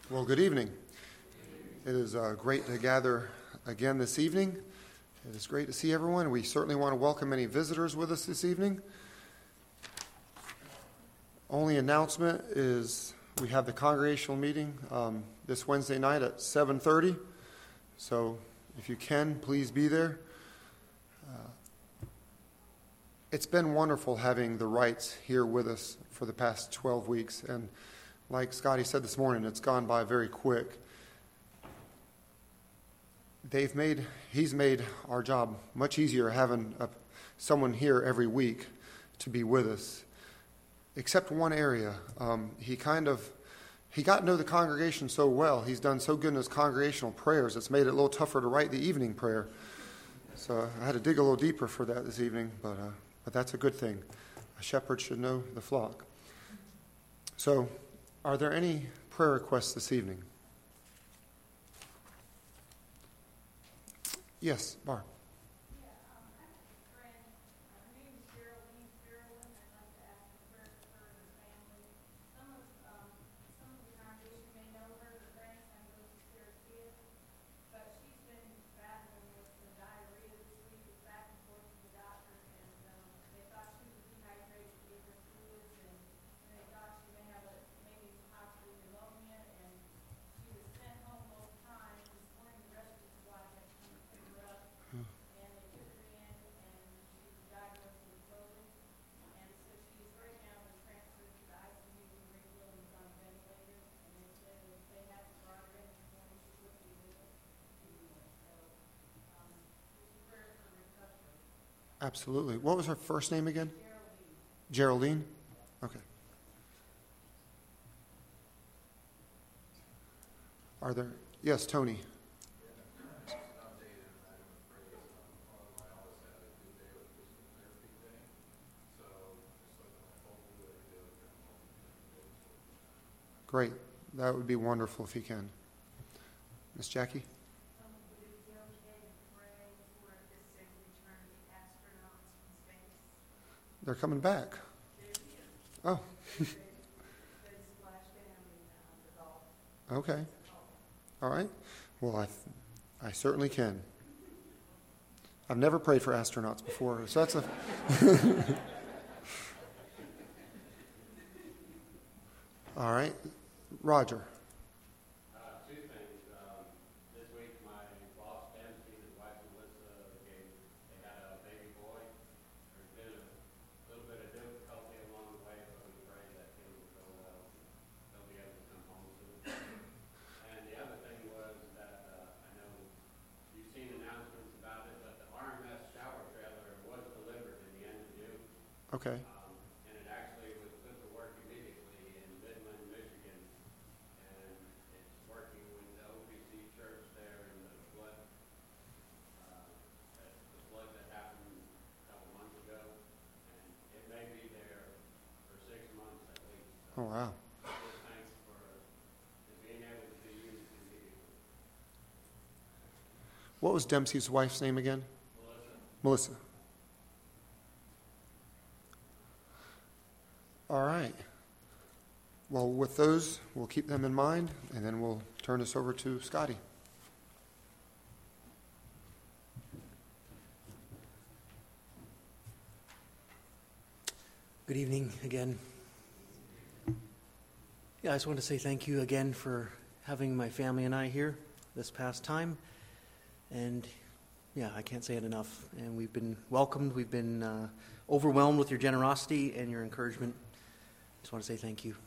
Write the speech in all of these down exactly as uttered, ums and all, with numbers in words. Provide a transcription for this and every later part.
Well, good evening. It is uh, great to gather again this evening. It is great to see everyone. We certainly want to welcome any visitors with us this evening. Only announcement is we have the congregational meeting um, this Wednesday night at seven thirty. So if you can, please be there. Uh, it's been wonderful having the Wrights here with us for the past twelve weeks. And like Scotty said this morning, it's gone by very quick. They've made, he's made our job much easier having a, someone here every week to be with us. Except one area. Um, he kind of, he got to know the congregation so well. He's done so good in his congregational prayers. It's made it a little tougher to write the evening prayer. So I had to dig a little deeper for that this evening, but uh, but that's a good thing. A shepherd should know the flock. So, are there any prayer requests this evening? Yes, Barb. Absolutely. What was her first name again? Geraldine. Geraldine? Okay. Are there? Yes, Tony. Great. That would be wonderful if he can. Miss Jackie? They're coming back. Oh. Okay. All right. Well, I, I certainly can. I've never prayed for astronauts before, so that's a. All right, Roger. Okay. Um, and it actually was put to work immediately in Midland, Michigan, and it's working with the O P C church there in the flood, uh, that, the flood that happened a couple months ago, and it may be there for six months at least. Oh, wow. Just thanks for being able to be used immediately. What was Dempsey's wife's name again? Melissa. Melissa. All right. Well, with those, we'll keep them in mind, and then we'll turn this over to Scotty. Good evening again. Yeah, I just want to say thank you again for having my family and I here this past time. And yeah, I can't say it enough. And we've been welcomed. We've been uh, overwhelmed with your generosity and your encouragement. Just want to say thank you.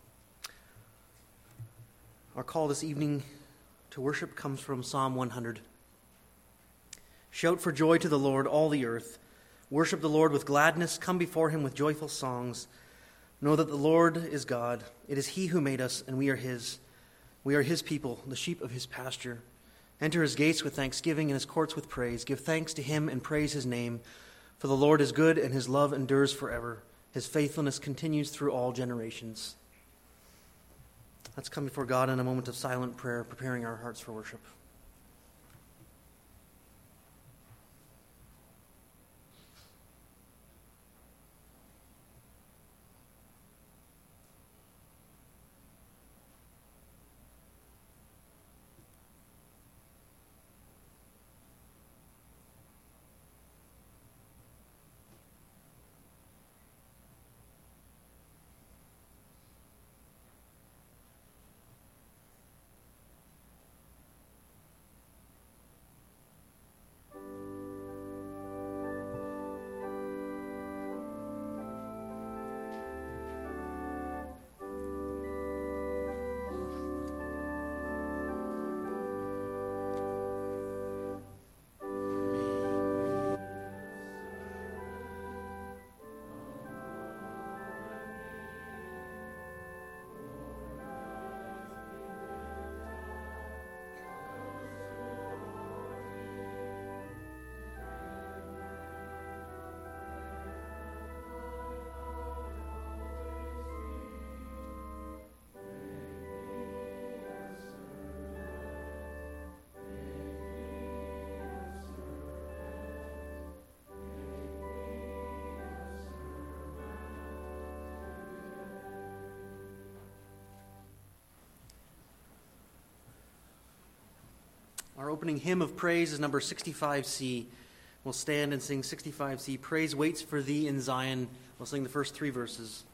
Our call this evening to worship comes from Psalm one hundred. Shout for joy to the Lord, all the earth. Worship the Lord with gladness. Come before him with joyful songs. Know that the Lord is God. It is he who made us, and we are his. We are his people, the sheep of his pasture. Enter his gates with thanksgiving and his courts with praise. Give thanks to him and praise his name. For the Lord is good, and his love endures forever. His faithfulness continues through all generations. Let's come before God in a moment of silent prayer, preparing our hearts for worship. Our opening hymn of praise is number sixty-five C. We'll stand and sing sixty-five C. Praise waits for thee in Zion. We'll sing the first three verses.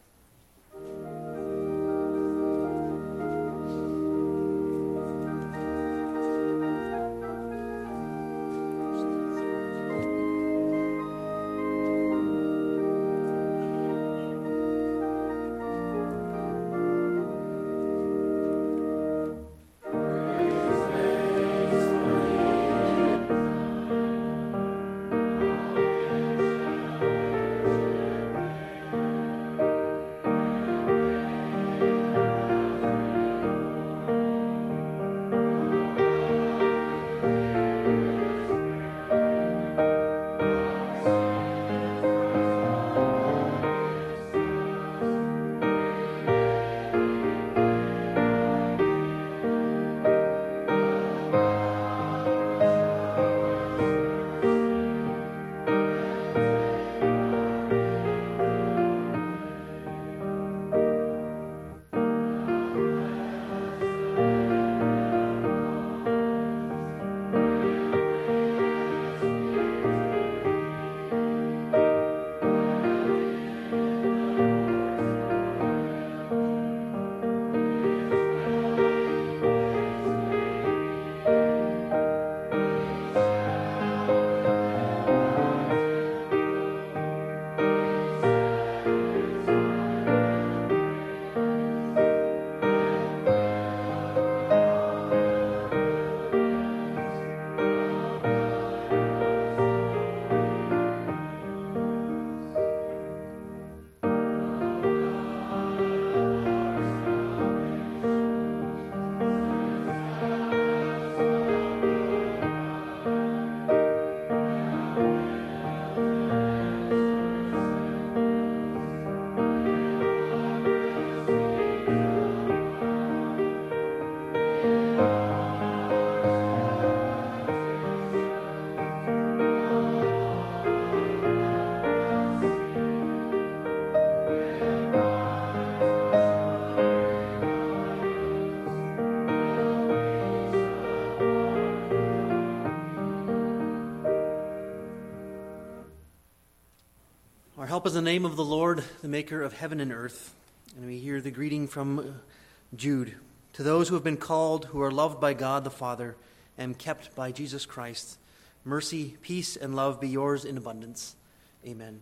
Help is the name of the Lord, the maker of heaven and earth. And we hear the greeting from Jude. To those who have been called, who are loved by God the Father, and kept by Jesus Christ, mercy, peace, and love be yours in abundance. Amen.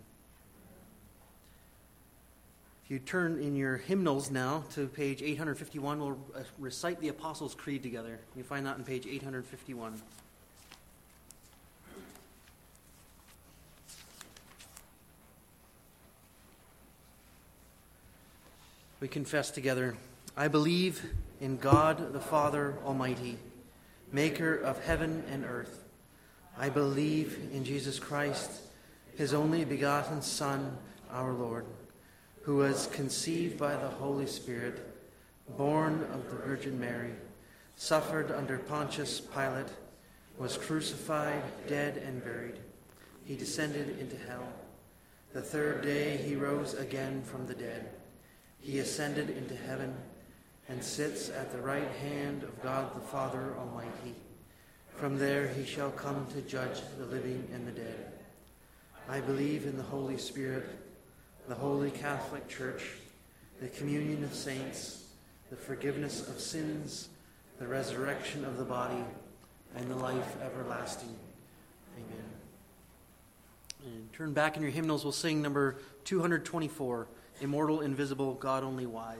If you turn in your hymnals now to page eight fifty-one, we'll recite the Apostles' Creed together. You find that on page eight fifty-one. We confess together, I believe in God the Father Almighty, maker of heaven and earth. I believe in Jesus Christ, his only begotten Son, our Lord, who was conceived by the Holy Spirit, born of the Virgin Mary, suffered under Pontius Pilate, was crucified, dead, and buried. He descended into hell. The third day he rose again from the dead. He ascended into heaven and sits at the right hand of God the Father Almighty. From there he shall come to judge the living and the dead. I believe in the Holy Spirit, the Holy Catholic Church, the communion of saints, the forgiveness of sins, the resurrection of the body, and the life everlasting. Amen. And turn back in your hymnals. We'll sing number two twenty-four. Immortal, invisible, God only wise.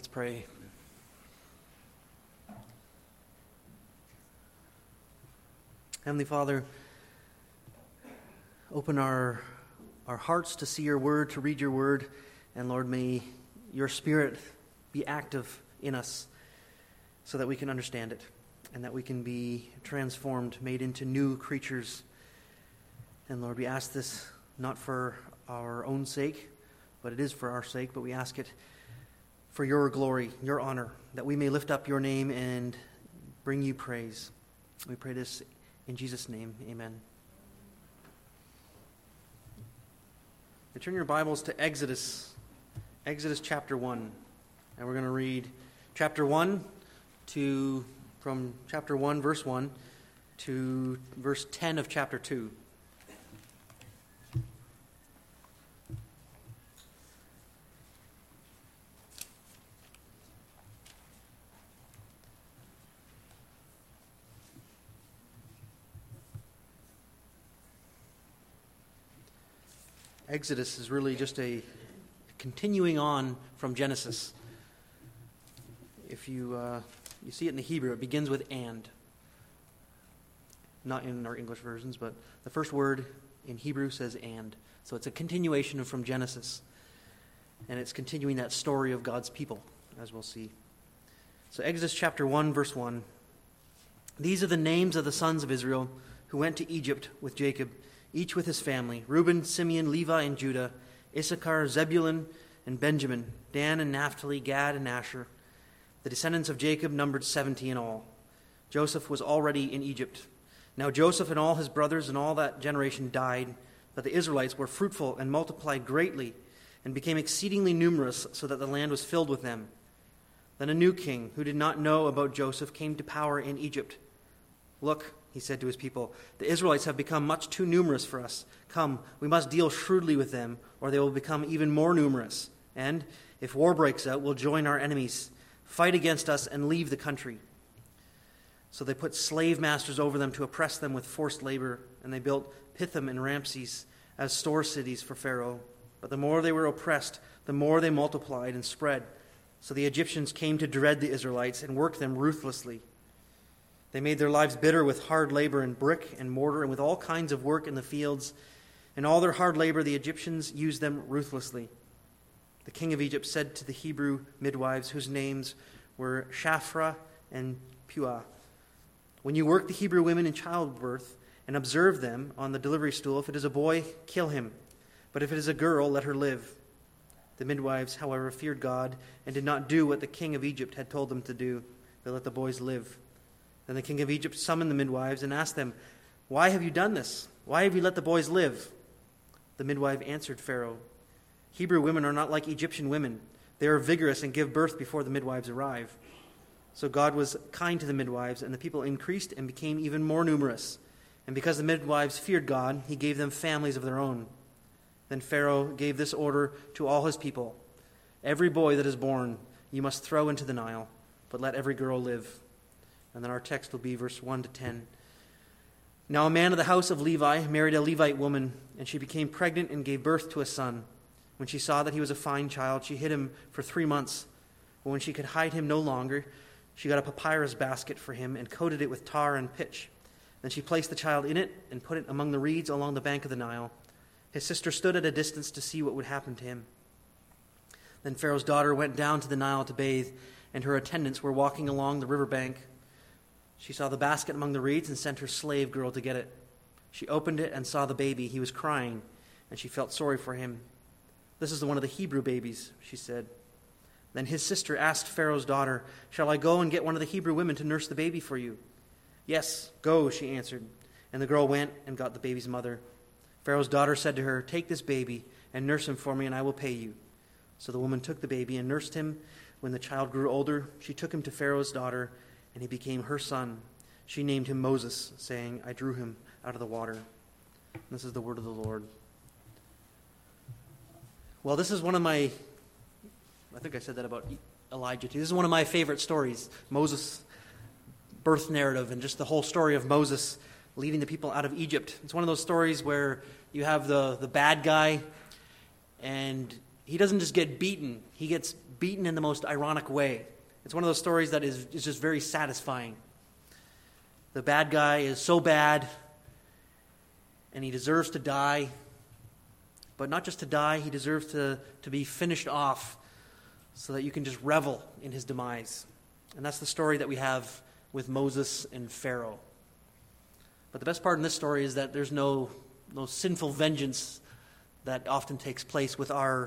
Let's pray. Heavenly Father, open our, our hearts to see your word, to read your word, and Lord, may your Spirit be active in us so that we can understand it and that we can be transformed, made into new creatures. And Lord, we ask this not for our own sake, but it is for our sake, but we ask it for your glory, your honor, that we may lift up your name and bring you praise. We pray this in Jesus' name, amen. You turn your Bibles to Exodus, Exodus chapter one, and we're going to read chapter one to, from chapter one, verse one, to verse ten of chapter two. Exodus is really just a continuing on from Genesis. If you uh, you see it in the Hebrew, it begins with and. Not in our English versions, but the first word in Hebrew says and. So it's a continuation from Genesis. And it's continuing that story of God's people, as we'll see. So Exodus chapter one, verse one. These are the names of the sons of Israel who went to Egypt with Jacob, each with his family: Reuben, Simeon, Levi, and Judah, Issachar, Zebulun, and Benjamin, Dan and Naphtali, Gad and Asher. The descendants of Jacob numbered seventy in all. Joseph was already in Egypt. Now Joseph and all his brothers and all that generation died, but the Israelites were fruitful and multiplied greatly and became exceedingly numerous, so that the land was filled with them. Then a new king, who did not know about Joseph, came to power in Egypt. Look, he said to his people, the Israelites have become much too numerous for us. Come, we must deal shrewdly with them, or they will become even more numerous. And if war breaks out, we'll join our enemies, fight against us, and leave the country. So they put slave masters over them to oppress them with forced labor, and they built Pithom and Ramses as store cities for Pharaoh. But the more they were oppressed, the more they multiplied and spread. So the Egyptians came to dread the Israelites and worked them ruthlessly. They made their lives bitter with hard labor in brick and mortar and with all kinds of work in the fields. In all their hard labor, the Egyptians used them ruthlessly. The king of Egypt said to the Hebrew midwives, whose names were Shaphrah and Puah, when you work the Hebrew women in childbirth and observe them on the delivery stool, if it is a boy, kill him. But if it is a girl, let her live. The midwives, however, feared God and did not do what the king of Egypt had told them to do. They let the boys live. Then the king of Egypt summoned the midwives and asked them, why have you done this? Why have you let the boys live? The midwife answered Pharaoh, Hebrew women are not like Egyptian women. They are vigorous and give birth before the midwives arrive. So God was kind to the midwives, and the people increased and became even more numerous. And because the midwives feared God, he gave them families of their own. Then Pharaoh gave this order to all his people: every boy that is born you must throw into the Nile, but let every girl live. And then our text will be verse one to ten. Now a man of the house of Levi married a Levite woman, and she became pregnant and gave birth to a son. When she saw that he was a fine child, she hid him for three months. But when she could hide him no longer, she got a papyrus basket for him and coated it with tar and pitch. Then she placed the child in it and put it among the reeds along the bank of the Nile. His sister stood at a distance to see what would happen to him. Then Pharaoh's daughter went down to the Nile to bathe, and her attendants were walking along the river bank. She saw the basket among the reeds and sent her slave girl to get it. She opened it and saw the baby. He was crying, and she felt sorry for him. This is one of the Hebrew babies, she said. Then his sister asked Pharaoh's daughter, shall I go and get one of the Hebrew women to nurse the baby for you? Yes, go, she answered. And the girl went and got the baby's mother. Pharaoh's daughter said to her, take this baby and nurse him for me, and I will pay you. So the woman took the baby and nursed him. When the child grew older, she took him to Pharaoh's daughter, and he became her son. She named him Moses, saying, I drew him out of the water. And this is the word of the Lord. Well, this is one of my, I think I said that about Elijah too. This is one of my favorite stories, Moses' birth narrative, and just the whole story of Moses leading the people out of Egypt. It's one of those stories where you have the, the bad guy, and he doesn't just get beaten, he gets beaten in the most ironic way. It's one of those stories that is, is just very satisfying. The bad guy is so bad, and he deserves to die. But not just to die, he deserves to, to be finished off so that you can just revel in his demise. And that's the story that we have with Moses and Pharaoh. But the best part in this story is that there's no, no sinful vengeance that often takes place with our,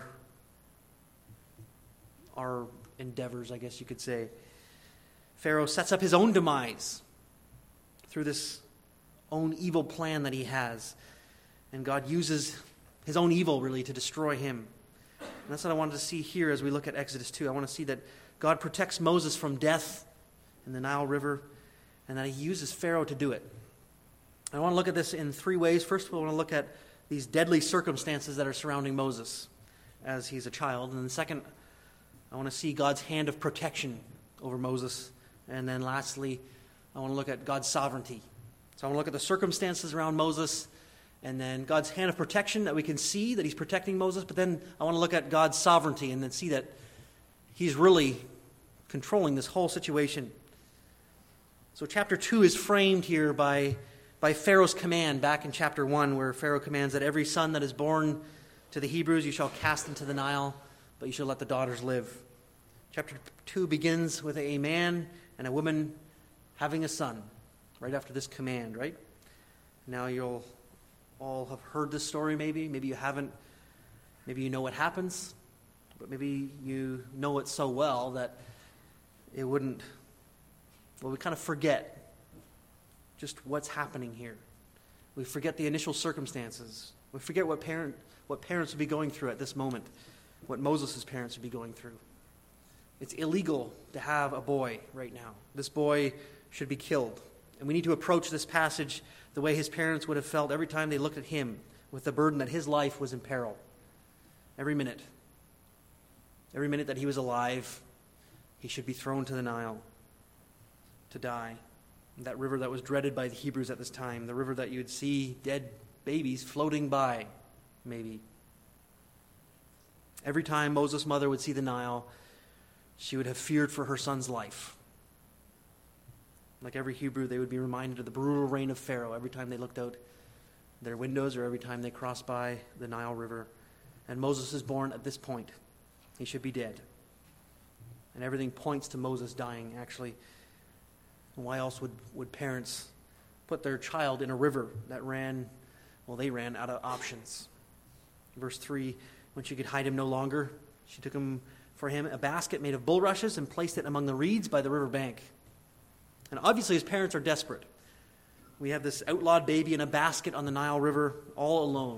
our endeavors, I guess you could say. Pharaoh sets up his own demise through this own evil plan that he has. And God uses his own evil, really, to destroy him. And that's what I wanted to see here as we look at Exodus two. I want to see that God protects Moses from death in the Nile River, and that he uses Pharaoh to do it. I want to look at this in three ways. First of all, I want to look at these deadly circumstances that are surrounding Moses as he's a child. And then second, I want to see God's hand of protection over Moses. And then lastly, I want to look at God's sovereignty. So I want to look at the circumstances around Moses, and then God's hand of protection that we can see that he's protecting Moses. But then I want to look at God's sovereignty and then see that he's really controlling this whole situation. So chapter two is framed here by, by Pharaoh's command back in chapter one, where Pharaoh commands that every son that is born to the Hebrews you shall cast into the Nile, but you shall let the daughters live. Chapter two begins with a man and a woman having a son, right after this command, right? Now you'll all have heard this story maybe. Maybe you haven't. Maybe you know what happens. But maybe you know it so well that it wouldn't, well, we kind of forget just what's happening here. We forget the initial circumstances. We forget what parent, what parents would be going through at this moment, what Moses' parents would be going through. It's illegal to have a boy right now. This boy should be killed. And we need to approach this passage the way his parents would have felt every time they looked at him, with the burden that his life was in peril. Every minute. Every minute that he was alive, he should be thrown to the Nile to die. That river that was dreaded by the Hebrews at this time, the river that you would see dead babies floating by, maybe. Every time Moses' mother would see the Nile, she would have feared for her son's life. Like every Hebrew, they would be reminded of the brutal reign of Pharaoh every time they looked out their windows or every time they crossed by the Nile River. And Moses is born at this point. He should be dead. And everything points to Moses dying, actually. And why else would, would parents put their child in a river that ran, well, they ran out of options. Verse three, when she could hide him no longer, she took him for him a basket made of bulrushes and placed it among the reeds by the river bank. And obviously his parents are desperate. We have this outlawed baby in a basket on the Nile River, all alone.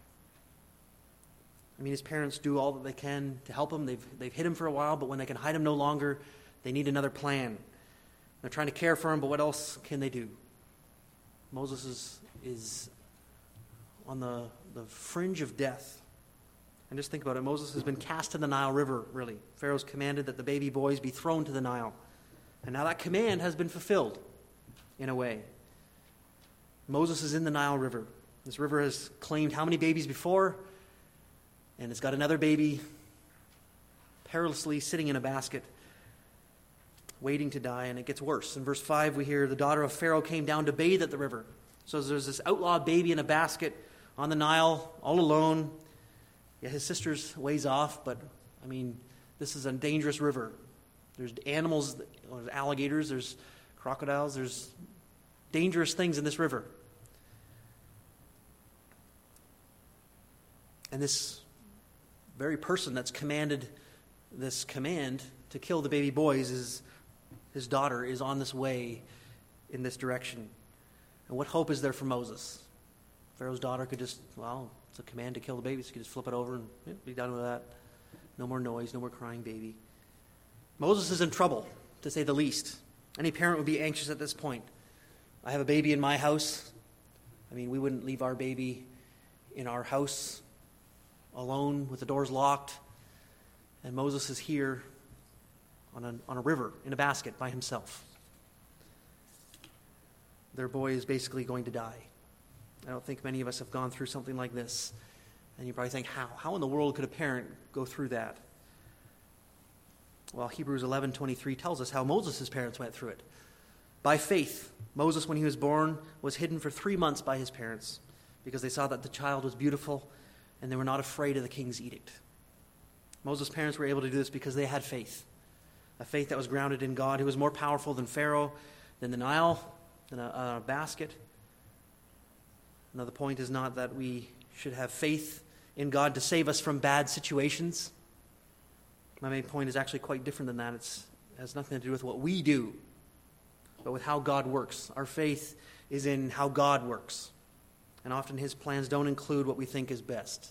I mean, his parents do all that they can to help him. They've, they've hid him for a while, but when they can hide him no longer, they need another plan. They're trying to care for him, but what else can they do? Moses is, is on the, the fringe of death. And just think about it. Moses has been cast to the Nile River, really. Pharaoh's commanded that the baby boys be thrown to the Nile. And now that command has been fulfilled, in a way. Moses is in the Nile River. This river has claimed how many babies before? And it's got another baby perilously sitting in a basket, waiting to die, and it gets worse. In verse five, we hear the daughter of Pharaoh came down to bathe at the river. So there's this outlawed baby in a basket on the Nile, all alone. Yeah, his sister's ways off, but, I mean, this is a dangerous river. There's animals, there's alligators, there's crocodiles, there's dangerous things in this river. And this very person that's commanded this command to kill the baby boys, is his daughter is on this way in this direction. And what hope is there for Moses? Pharaoh's daughter could just, well, it's a command to kill the baby, so he could just flip it over and yeah, be done with that. No more noise, no more crying baby. Moses is in trouble, to say the least. Any parent would be anxious at this point. I have a baby in my house. I mean, we wouldn't leave our baby in our house alone with the doors locked. And Moses is here on a, on a river in a basket by himself. Their boy is basically going to die. I don't think many of us have gone through something like this. And you probably think, how? How in the world could a parent go through that? Well, Hebrews eleven twenty-three tells us how Moses' parents went through it. By faith, Moses, when he was born, was hidden for three months by his parents because they saw that the child was beautiful and they were not afraid of the king's edict. Moses' parents were able to do this because they had faith, a faith that was grounded in God, who was more powerful than Pharaoh, than the Nile, than a, a basket. Another point is not that we should have faith in God to save us from bad situations. My main point is actually quite different than that. It's, it has nothing to do with what we do, but with how God works. Our faith is in how God works. And often his plans don't include what we think is best.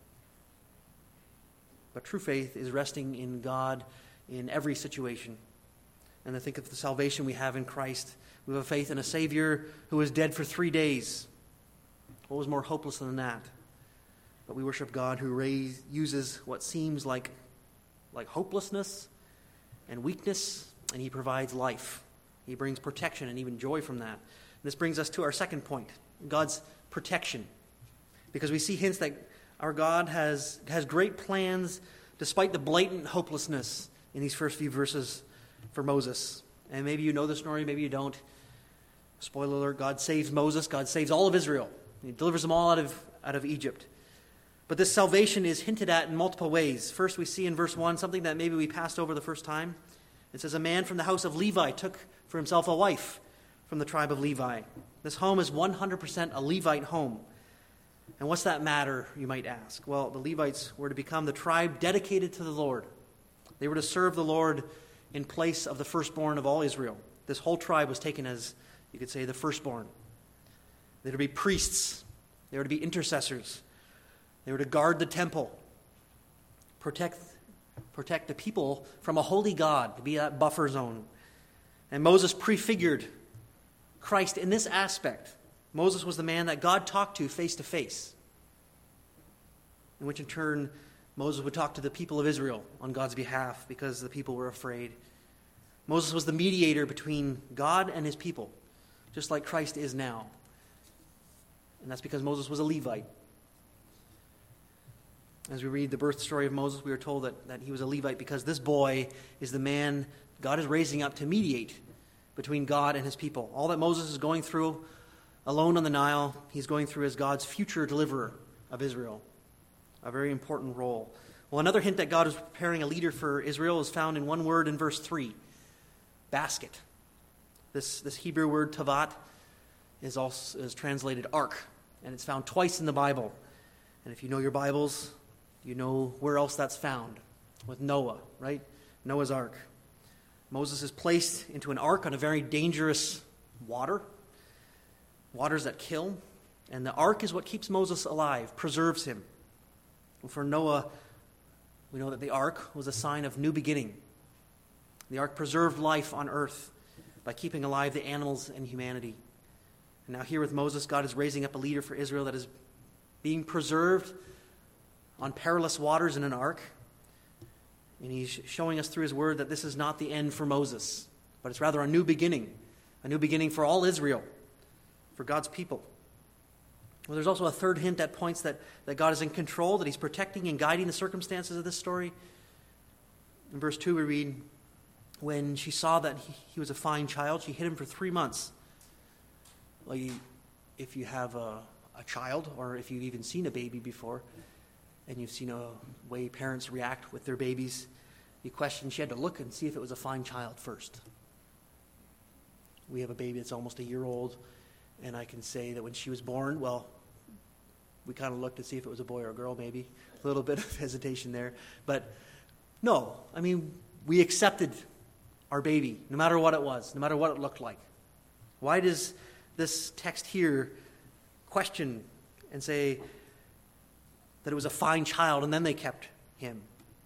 But true faith is resting in God in every situation. And I think of the salvation we have in Christ. We have a faith in a Savior who was dead for three days. What was more hopeless than that? But we worship God who raise, uses what seems like, like hopelessness and weakness, and he provides life. He brings protection and even joy from that. And this brings us to our second point, God's protection. Because we see hints that our God has, has great plans despite the blatant hopelessness in these first few verses for Moses. And maybe you know the story, maybe you don't. Spoiler alert, God saves Moses, God saves all of Israel. He delivers them all out of, out of Egypt. But this salvation is hinted at in multiple ways. First, we see in verse one something that maybe we passed over the first time. It says, a man from the house of Levi took for himself a wife from the tribe of Levi. This home is one hundred percent a Levite home. And what's that matter, you might ask? Well, the Levites were to become the tribe dedicated to the Lord. They were to serve the Lord in place of the firstborn of all Israel. This whole tribe was taken as, you could say, the firstborn. They were to be priests. They were to be intercessors. They were to guard the temple, protect, protect the people from a holy God, to be that buffer zone. And Moses prefigured Christ in this aspect. Moses was the man that God talked to face to face, in which in turn Moses would talk to the people of Israel on God's behalf because the people were afraid. Moses was the mediator between God and his people, just like Christ is now. And that's because Moses was a Levite. As we read the birth story of Moses, we are told that, that he was a Levite because this boy is the man God is raising up to mediate between God and his people. All that Moses is going through alone on the Nile, he's going through as God's future deliverer of Israel. A very important role. Well, another hint that God is preparing a leader for Israel is found in one word in verse three. Basket. This, this Hebrew word tavat is also is translated ark, and it's found twice in the Bible. And if you know your Bibles, you know where else that's found. With Noah, right? Noah's ark. Moses is placed into an ark on a very dangerous water. Waters that kill. And the ark is what keeps Moses alive, preserves him. And for Noah, we know that the ark was a sign of new beginning. The ark preserved life on earth by keeping alive the animals and humanity. And now here with Moses, God is raising up a leader for Israel that is being preserved on perilous waters in an ark. And he's showing us through his word that this is not the end for Moses, but it's rather a new beginning, a new beginning for all Israel, for God's people. Well, there's also a third hint that points that, that God is in control, that he's protecting and guiding the circumstances of this story. In verse two we read, when she saw that he, he was a fine child, she hid him for three months. Well, you, if you have a, a child, or if you've even seen a baby before, and you've seen a way parents react with their babies, you question, she had to look and see if it was a fine child first. We have a baby that's almost a year old, and I can say that when she was born, well, we kind of looked to see if it was a boy or a girl, maybe. A little bit of hesitation there. But no, I mean, we accepted our baby, no matter what it was, no matter what it looked like. Why does this text here question and say that it was a fine child and then they kept him?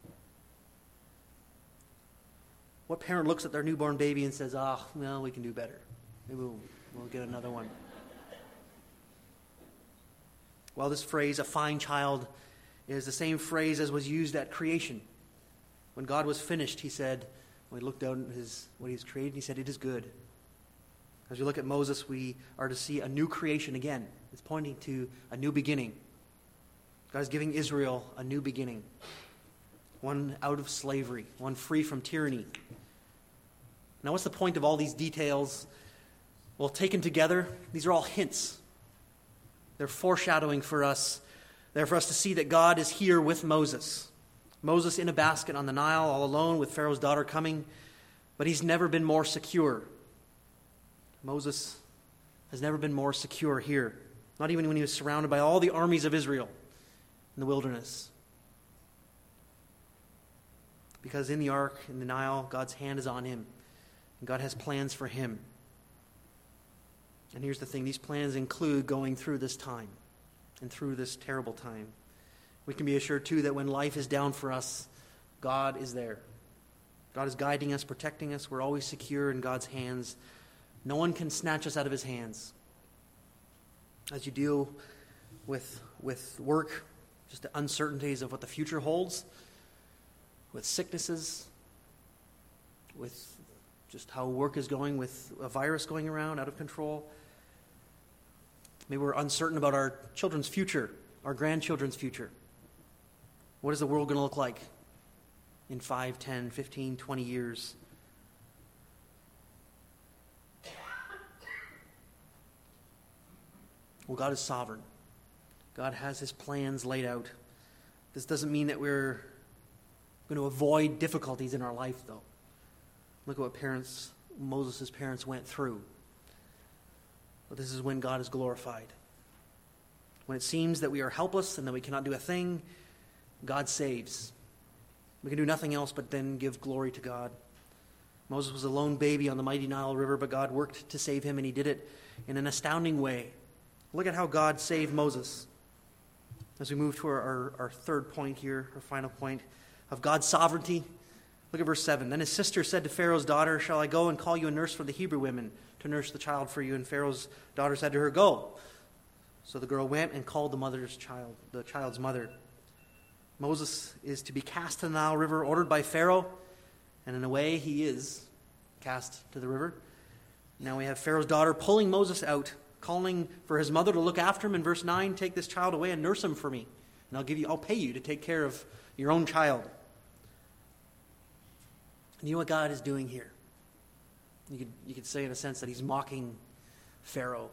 What parent looks at their newborn baby and says, ah, oh, well, we can do better. Maybe we'll, we'll get another one. Well, this phrase, a fine child, is the same phrase as was used at creation. When God was finished, he said, when he looked out at his, what he's created, he said, it is good. As we look at Moses, we are to see a new creation again. It's pointing to a new beginning. God is giving Israel a new beginning. one out of slavery, one free from tyranny. Now, what's the point of all these details? Well, taken together, these are all hints. They're foreshadowing for us. They're for us to see that God is here with Moses. Moses in a basket on the Nile, all alone with Pharaoh's daughter coming, but he's never been more secure. Moses has never been more secure here, not even when he was surrounded by all the armies of Israel in the wilderness. Because in the ark, in the Nile, God's hand is on him, and God has plans for him. And here's the thing, these plans include going through this time and through this terrible time. We can be assured, too, that when life is down for us, God is there. God is guiding us, protecting us. We're always secure in God's hands. No one can snatch us out of his hands. As you deal with, with work, just the uncertainties of what the future holds, with sicknesses, with just how work is going, with a virus going around out of control. Maybe we're uncertain about our children's future, our grandchildren's future. What is the world going to look like in five, ten, fifteen, twenty years? Well, God is sovereign. God has his plans laid out. This doesn't mean that we're going to avoid difficulties in our life, though. Look at what parents, Moses' parents went through. But this is when God is glorified. When it seems that we are helpless and that we cannot do a thing, God saves. We can do nothing else but then give glory to God. Moses was a lone baby on the mighty Nile River, but God worked to save him, and he did it in an astounding way. Look at how God saved Moses. As we move to our, our, our third point here, our final point of God's sovereignty, look at verse seven. Then his sister said to Pharaoh's daughter, "Shall I go and call you a nurse for the Hebrew women to nurse the child for you?" And Pharaoh's daughter said to her, "Go." So the girl went and called the mother's child, the child's mother. Moses is to be cast to the Nile River, ordered by Pharaoh, and in a way he is cast to the river. Now we have Pharaoh's daughter pulling Moses out, calling for his mother to look after him in verse nine, "Take this child away and nurse him for me, and I'll give you, I'll pay you to take care of your own child." And you know what God is doing here? You could, you could say in a sense that he's mocking Pharaoh.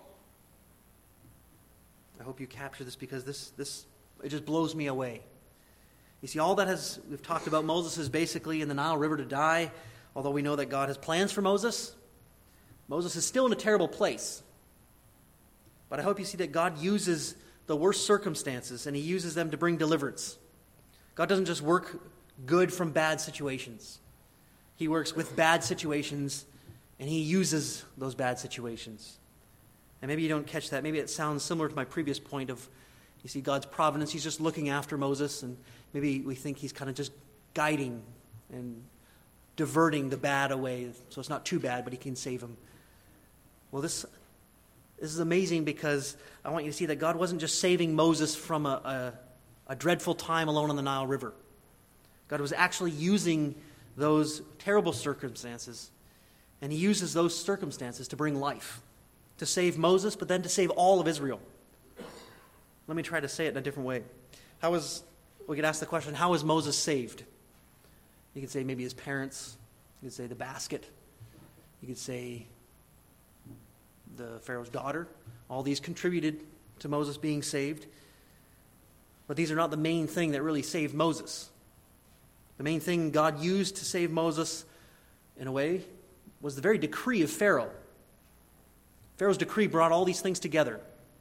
I hope you capture this, because this, this it just blows me away. You see, all that has we've talked about Moses is basically in the Nile River to die, although we know that God has plans for Moses. Moses is still in a terrible place. But I hope you see that God uses the worst circumstances, and he uses them to bring deliverance. God doesn't just work good from bad situations. He works with bad situations, and he uses those bad situations. And maybe you don't catch that. Maybe it sounds similar to my previous point of, you see, God's providence. He's just looking after Moses, and maybe we think he's kind of just guiding and diverting the bad away, so it's not too bad, but he can save him. Well, this, this is amazing, because I want you to see that God wasn't just saving Moses from a, a, a dreadful time alone on the Nile River. God was actually using those terrible circumstances, and he uses those circumstances to bring life, to save Moses, but then to save all of Israel. Let me try to say it in a different way. How is, we could ask the question, how is Moses saved? You could say maybe his parents. You could say the basket. You could say the Pharaoh's daughter. All these contributed to Moses being saved. But these are not the main thing that really saved Moses. The main thing God used to save Moses, in a way, was the very decree of Pharaoh. Pharaoh's decree brought all these things together.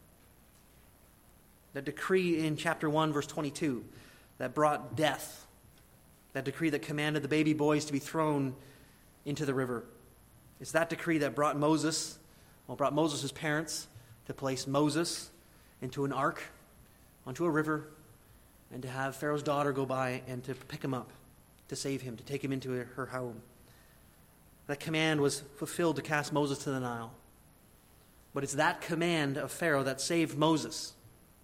That decree in chapter one, verse twenty-two, that brought death. That decree that commanded the baby boys to be thrown into the river. It's that decree that brought Moses, well, brought Moses' parents to place Moses into an ark, onto a river, and to have Pharaoh's daughter go by and to pick him up, to save him, to take him into her home. That command was fulfilled to cast Moses to the Nile. But it's that command of Pharaoh that saved Moses.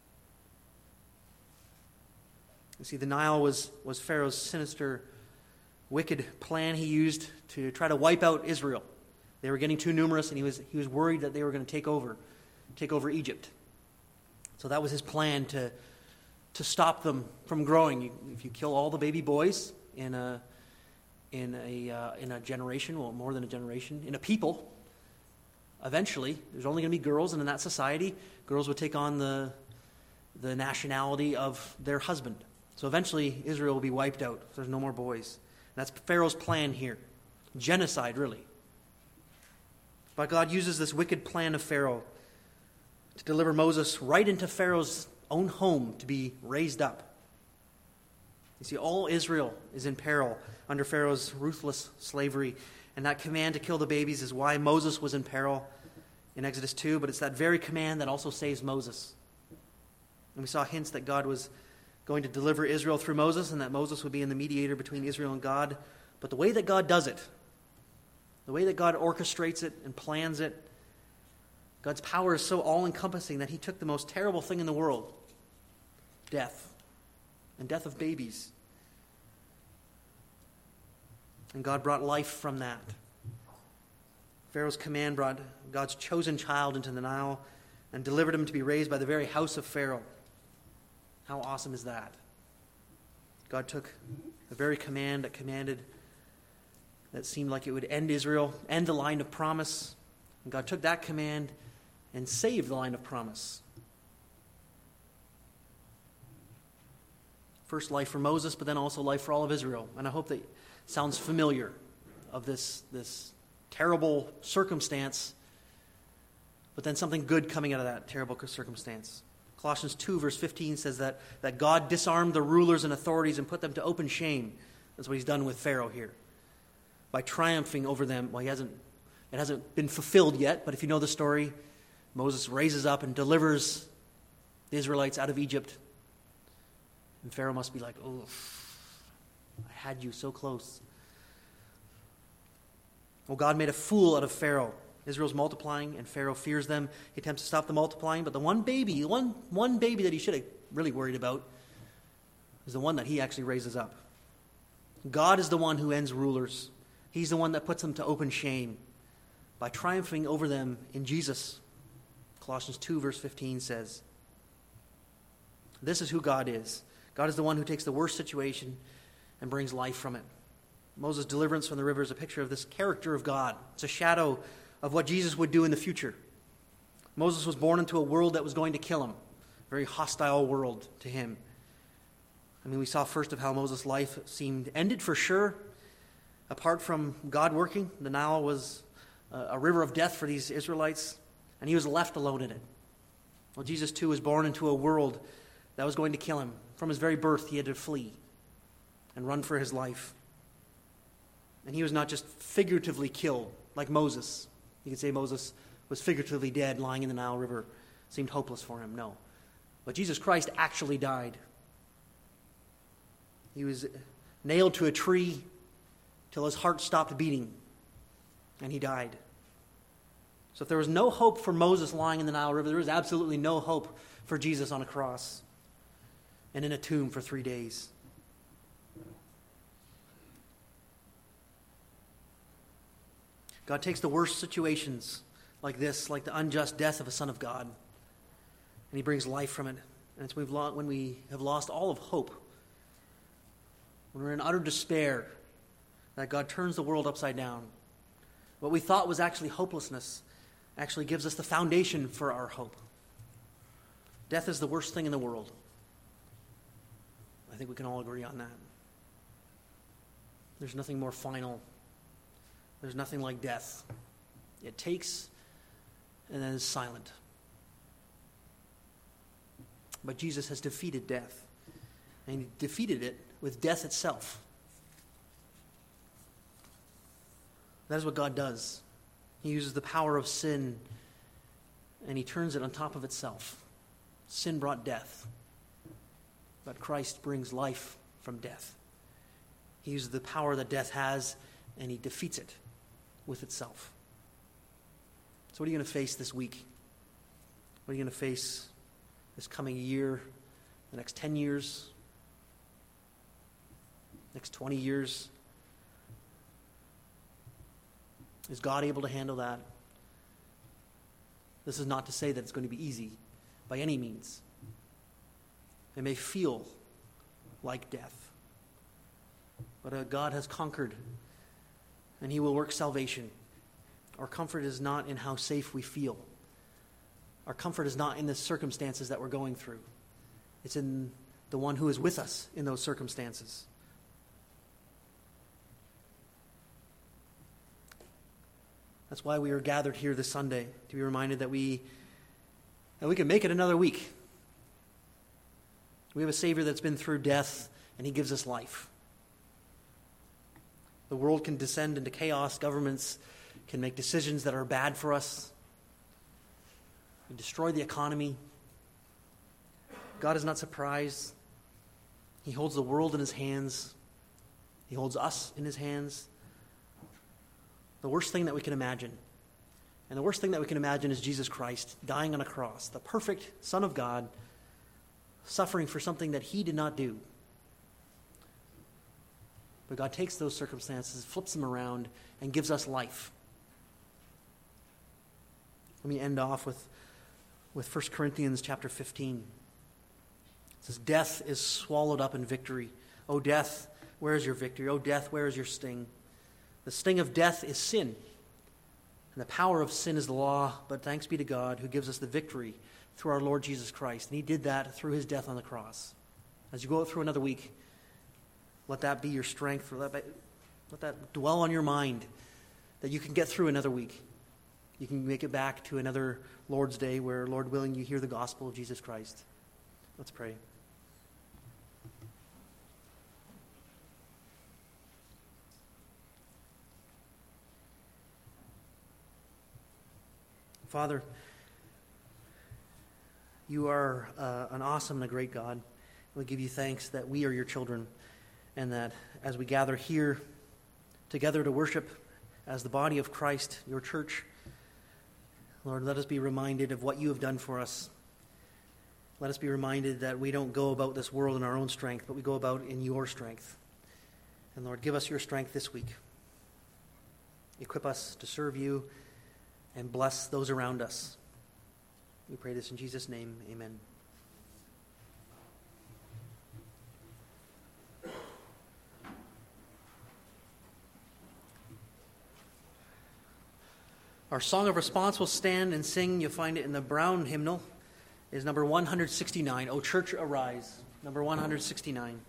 You see, the Nile was, was Pharaoh's sinister, wicked plan he used to try to wipe out Israel. They were getting too numerous, and he was, he was worried that they were going to take over, take over Egypt. So that was his plan, to, to stop them from growing. You, if you kill all the baby boys in a in a uh, in a generation, well, more than a generation, in a people, eventually there's only going to be girls, and in that society, girls would take on the the nationality of their husband. So eventually, Israel will be wiped out. There's no more boys. And that's Pharaoh's plan here. Genocide, really. But God uses this wicked plan of Pharaoh to deliver Moses right into Pharaoh's own home to be raised up. You see, all Israel is in peril under Pharaoh's ruthless slavery. And that command to kill the babies is why Moses was in peril in Exodus two. But it's that very command that also saves Moses. And we saw hints that God was going to deliver Israel through Moses, and that Moses would be in the mediator between Israel and God. But the way that God does it, the way that God orchestrates it and plans it, God's power is so all-encompassing that he took the most terrible thing in the world, death, and death of babies. And God brought life from that. Pharaoh's command brought God's chosen child into the Nile and delivered him to be raised by the very house of Pharaoh. How awesome is that? God took the very command that commanded, that seemed like it would end Israel, end the line of promise. And God took that command and saved the line of promise. First life for Moses, but then also life for all of Israel. And I hope that sounds familiar of this, this terrible circumstance, but then something good coming out of that terrible circumstance. Colossians two verse fifteen says that, that God disarmed the rulers and authorities and put them to open shame. That's what he's done with Pharaoh here. By triumphing over them. Well, he hasn't, it hasn't been fulfilled yet, but if you know the story, Moses raises up and delivers the Israelites out of Egypt. And Pharaoh must be like, oh, I had you so close. Well, God made a fool out of Pharaoh. Israel's multiplying, and Pharaoh fears them. He attempts to stop the multiplying, but the one baby, one, one baby that he should have really worried about is the one that he actually raises up. God is the one who ends rulers. He's the one that puts them to open shame by triumphing over them in Jesus. Colossians two verse fifteen says, this is who God is. God is the one who takes the worst situation and brings life from it. Moses' deliverance from the river is a picture of this character of God. It's a shadow of what Jesus would do in the future. Moses was born into a world that was going to kill him, a very hostile world to him. I mean, we saw first of how Moses' life seemed ended for sure. Apart from God working, the Nile was a river of death for these Israelites, and he was left alone in it. Well, Jesus too was born into a world that was going to kill him. From his very birth, he had to flee and run for his life. And he was not just figuratively killed, like Moses. You could say Moses was figuratively dead, lying in the Nile River. It seemed hopeless for him. No. But Jesus Christ actually died. He was nailed to a tree till his heart stopped beating, and he died. So if there was no hope for Moses lying in the Nile River, there was absolutely no hope for Jesus on a cross and in a tomb for three days. God takes the worst situations like this, like the unjust death of a son of God, and he brings life from it. And it's we've lo- when we have lost all of hope, when we're in utter despair, that God turns the world upside down. What we thought was actually hopelessness actually gives us the foundation for our hope. Death is the worst thing in the world. I think we can all agree on that. There's nothing more final. There's nothing like death. It takes and then is silent. But Jesus has defeated death. And he defeated it with death itself. That is what God does. He uses the power of sin and he turns it on top of itself. Sin brought death. But Christ brings life from death. He uses the power that death has and he defeats it with itself. So what are you going to face this week? What are you going to face this coming year, the next ten years, next twenty years? Is God able to handle that? This is not to say that it's going to be easy by any means. It may feel like death. But uh, God has conquered, and he will work salvation. Our comfort is not in how safe we feel. Our comfort is not in the circumstances that we're going through. It's in the one who is with us in those circumstances. That's why we are gathered here this Sunday, to be reminded that we, that we can make it another week. We have a Savior that's been through death, and he gives us life. The world can descend into chaos. Governments can make decisions that are bad for us. We destroy the economy. God is not surprised. He holds the world in his hands. He holds us in his hands. The worst thing that we can imagine. And the worst thing that we can imagine is Jesus Christ dying on a cross, the perfect Son of God, suffering for something that he did not do. But God takes those circumstances, flips them around, and gives us life. Let me end off with, with First Corinthians chapter fifteen. It says, death is swallowed up in victory. O death, where is your victory? O death, where is your sting? The sting of death is sin, and the power of sin is the law, but thanks be to God who gives us the victory through our Lord Jesus Christ. And he did that through his death on the cross. As you go through another week, let that be your strength. Let that, let that dwell on your mind, that you can get through another week. You can make it back to another Lord's Day where, Lord willing, you hear the gospel of Jesus Christ. Let's pray. Father, you are uh, an awesome and a great God. We give you thanks that we are your children, and that as we gather here together to worship as the body of Christ, your church, Lord, let us be reminded of what you have done for us. Let us be reminded that we don't go about this world in our own strength, but we go about in your strength. And Lord, give us your strength this week. Equip us to serve you and bless those around us. We pray this in Jesus' name. Amen. Our song of response will stand and sing. You'll find it in the brown hymnal. It is number one hundred sixty-nine. O Church, Arise. Number one hundred sixty-nine.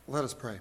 Let us pray.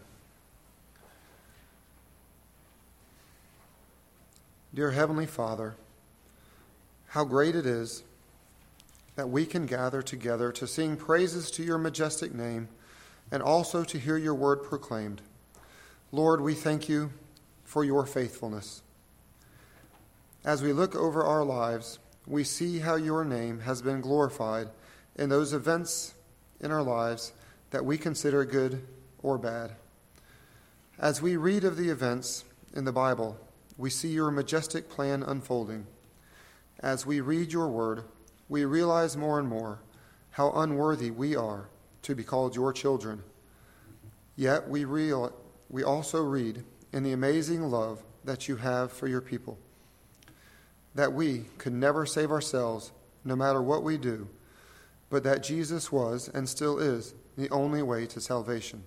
Dear Heavenly Father, how great it is that we can gather together to sing praises to your majestic name and also to hear your word proclaimed. Lord, we thank you for your faithfulness. As we look over our lives, we see how your name has been glorified in those events in our lives that we consider good or bad. As we read of the events in the Bible, we see your majestic plan unfolding. As we read your word, we realize more and more how unworthy we are to be called your children. Yet we real, we also read in the amazing love that you have for your people, that we could never save ourselves no matter what we do, but that Jesus was and still is the only way to salvation.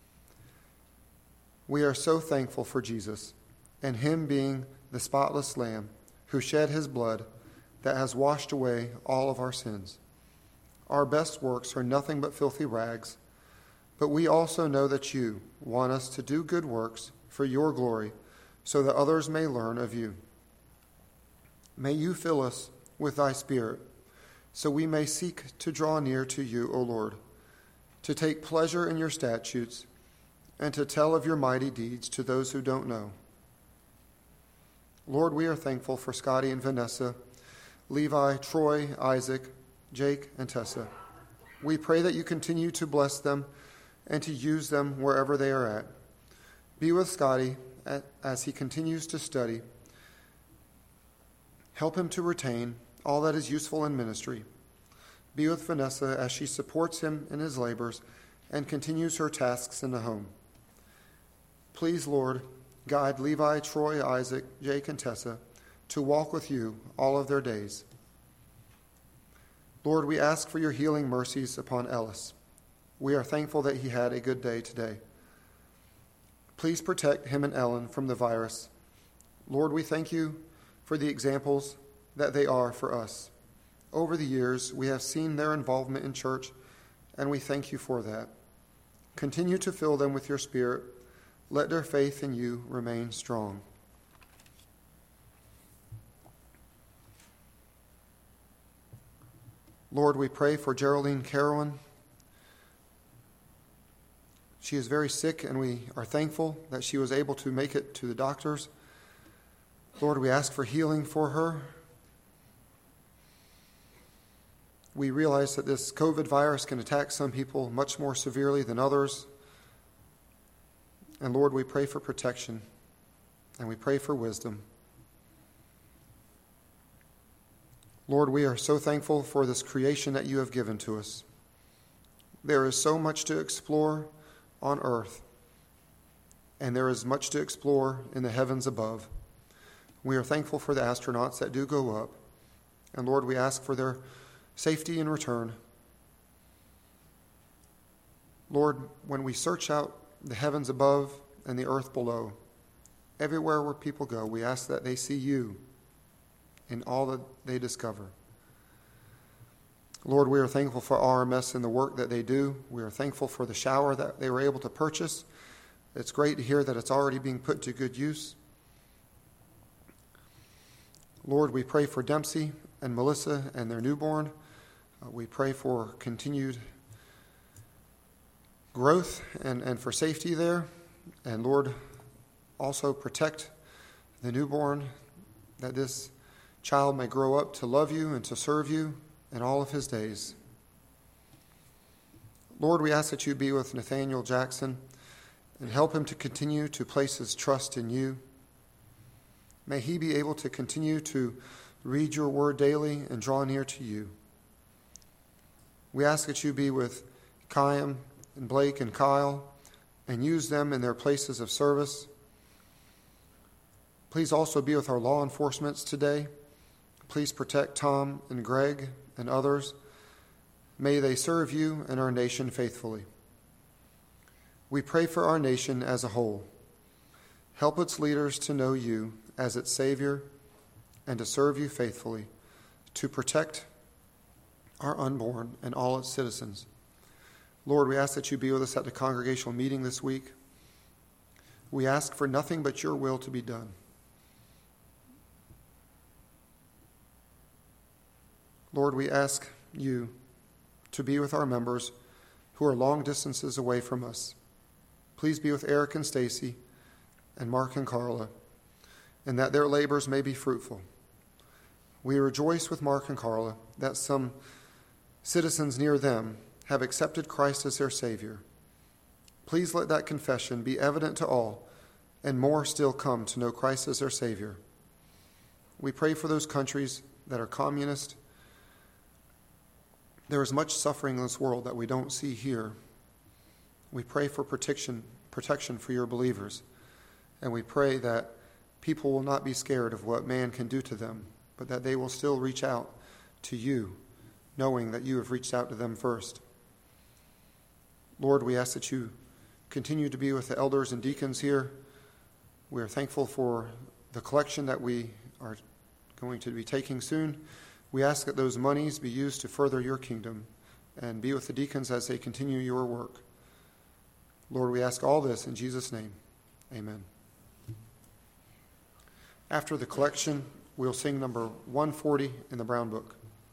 We are so thankful for Jesus and him being the spotless Lamb who shed his blood that has washed away all of our sins. Our best works are nothing but filthy rags, but we also know that you want us to do good works for your glory so that others may learn of you. May you fill us with thy Spirit so we may seek to draw near to you, O Lord, to take pleasure in your statutes and to tell of your mighty deeds to those who don't know. Lord, we are thankful for Scotty and Vanessa, Levi, Troy, Isaac, Jake, and Tessa. We pray that you continue to bless them and to use them wherever they are at. Be with Scotty as he continues to study. Help him to retain all that is useful in ministry. Be with Vanessa as she supports him in his labors and continues her tasks in the home. Please, Lord, guide Levi, Troy, Isaac, Jake, and Tessa to walk with you all of their days. Lord, we ask for your healing mercies upon Ellis. We are thankful that he had a good day today. Please protect him and Ellen from the virus. Lord, we thank you for the examples that they are for us. Over the years, we have seen their involvement in church, and we thank you for that. Continue to fill them with your Spirit. Let their faith in you remain strong. Lord, we pray for Geraldine Carolyn. She is very sick, and we are thankful that she was able to make it to the doctors. Lord, we ask for healing for her. We realize that this COVID virus can attack some people much more severely than others. And Lord, we pray for protection, and we pray for wisdom. Lord, we are so thankful for this creation that you have given to us. There is so much to explore on earth, and there is much to explore in the heavens above. We are thankful for the astronauts that do go up, and Lord, we ask for their safety in return. Lord, when we search out the heavens above and the earth below, everywhere where people go, we ask that they see you in all that they discover. Lord, we are thankful for R M S and the work that they do. We are thankful for the shower that they were able to purchase. It's great to hear that it's already being put to good use. Lord, we pray for Dempsey and Melissa and their newborn. Uh, we pray for continued growth and, and for safety there. And Lord, also protect the newborn, that this child may grow up to love you and to serve you in all of his days. Lord, we ask that you be with Nathaniel Jackson and help him to continue to place his trust in you. May he be able to continue to read your word daily and draw near to you. We ask that you be with Chaim and Blake and Kyle and use them in their places of service. Please also be with our law enforcements today. Please protect Tom and Greg and others. May they serve you and our nation faithfully. We pray for our nation as a whole. Help its leaders to know you as its Savior and to serve you faithfully, to protect our unborn and all its citizens. Lord, we ask that you be with us at the congregational meeting this week. We ask for nothing but your will to be done. Lord, we ask you to be with our members who are long distances away from us. Please be with Eric and Stacy and Mark and Carla, and that their labors may be fruitful. We rejoice with Mark and Carla that some citizens near them have accepted Christ as their Savior. Please let that confession be evident to all, and more still come to know Christ as their Savior. We pray for those countries that are communist. There is much suffering in this world that we don't see here. We pray for protection, protection for your believers, and we pray that people will not be scared of what man can do to them, but that they will still reach out to you, knowing that you have reached out to them first. Lord, we ask that you continue to be with the elders and deacons here. We are thankful for the collection that we are going to be taking soon. We ask that those monies be used to further your kingdom and be with the deacons as they continue your work. Lord, we ask all this in Jesus' name. Amen. After the collection, we'll sing number one forty in the Brown Book.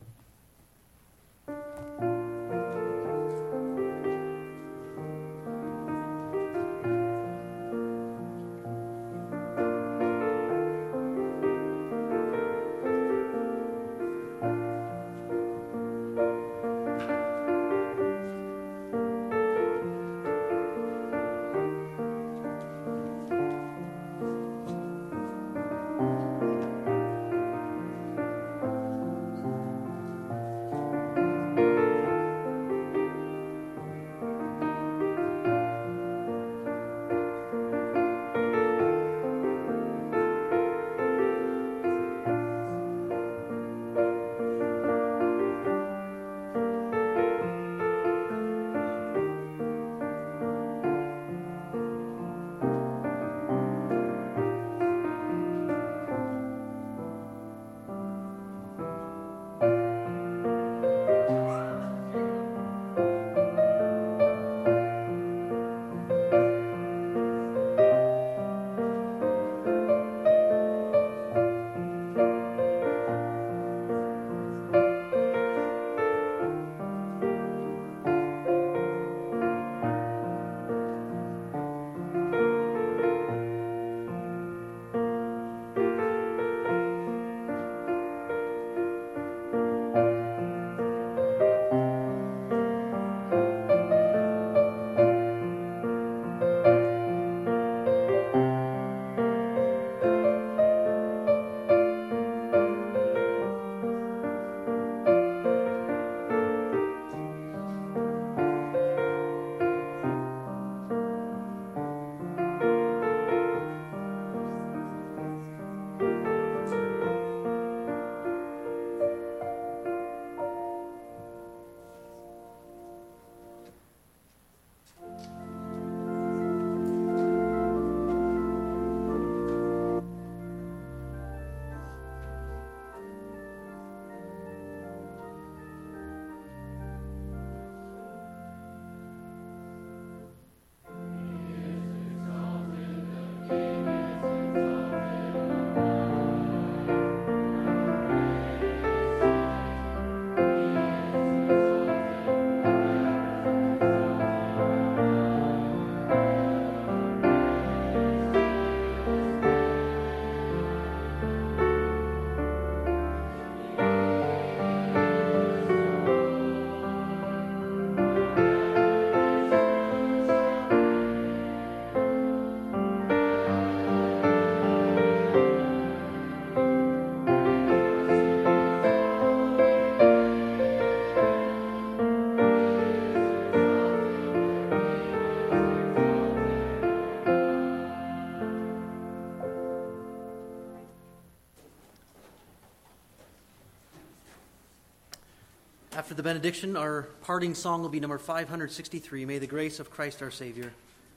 After the benediction, our parting song will be number five hundred sixty-three, May the Grace of Christ our Savior.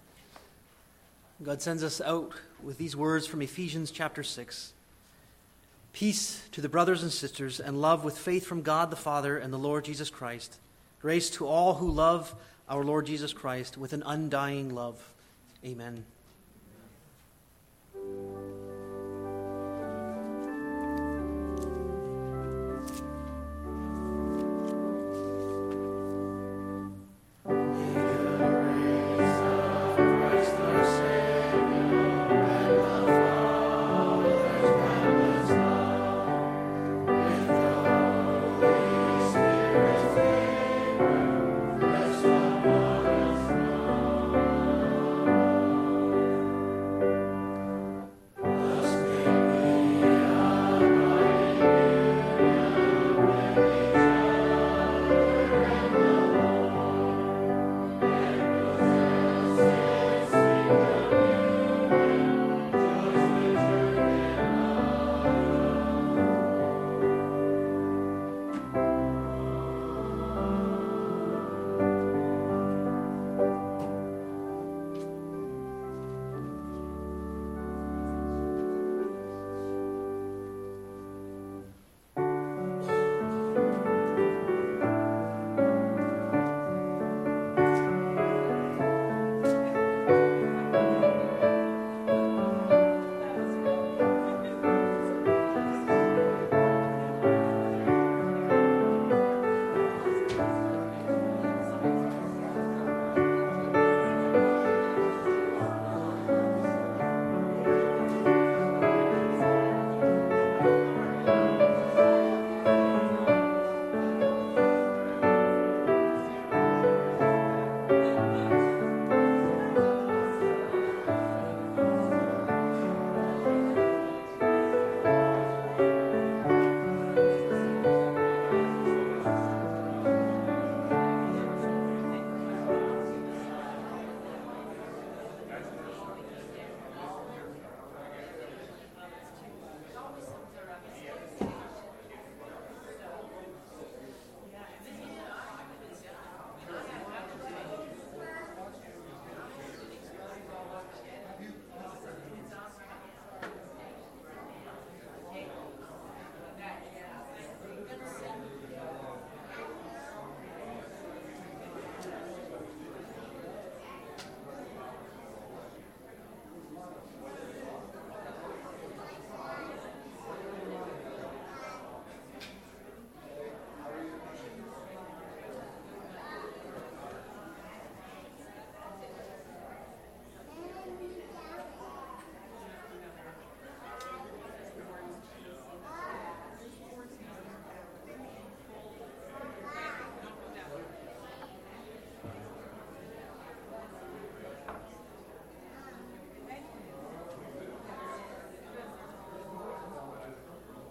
God sends us out with these words from Ephesians chapter six. Peace to the brothers and sisters, and love with faith from God the Father and the Lord Jesus Christ. Grace to all who love our Lord Jesus Christ, with an undying love. Amen.